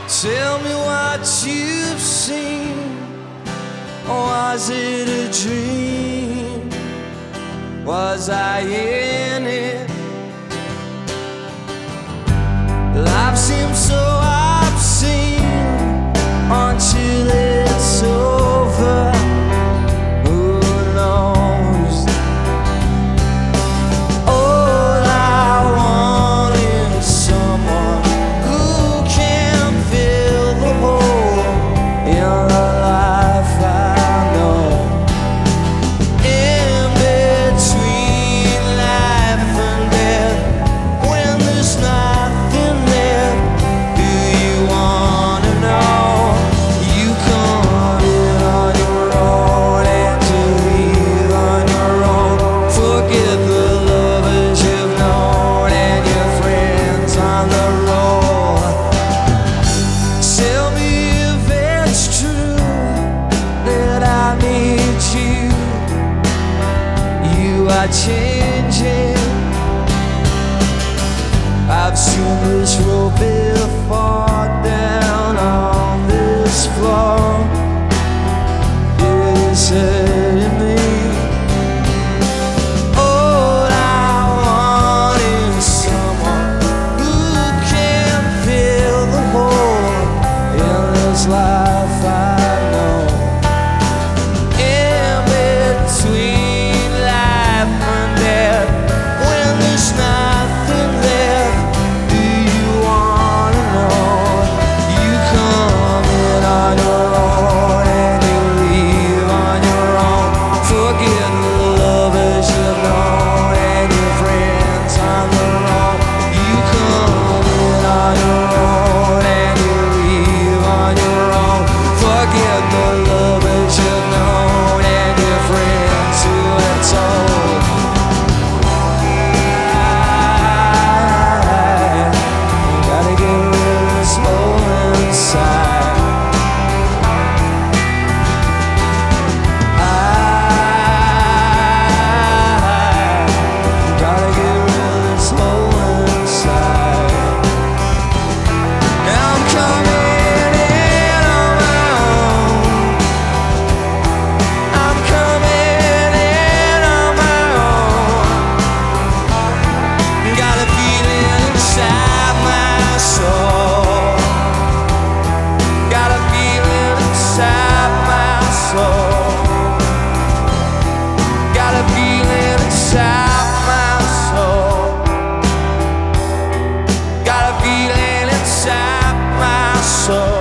Tell me what you've seen. Was it a dream? Was I in it? Life seems so obscene until it's over. Who knows? All I want is someone who can fill the hole in the life I know. In between life and death, when there's nothing left, do you wanna know? You come in on your own and to leave on your own. Forget the lovers you've known and your friends on the road. Tell me if it's true that I need you. You are changing. I've seen this road before down on this floor. It is hurting me. All I want is someone who can fill the hole in this life I know. In between life and death, when there's nothing left, do you wanna know? You come in on your own and you leave on your own. Forget the lovers you've known and your friends on the road. You come in on your own and you leave on your own. Forget the lovers you've known and your friends who have told. I gotta get rid of this hole inside. I gotta get rid of this hole inside. I'm coming in on my own. I'm coming in on my own. Got a feeling inside my soul. Got a feeling inside my soul. Got a feeling inside my soul. Got a feeling inside my soul.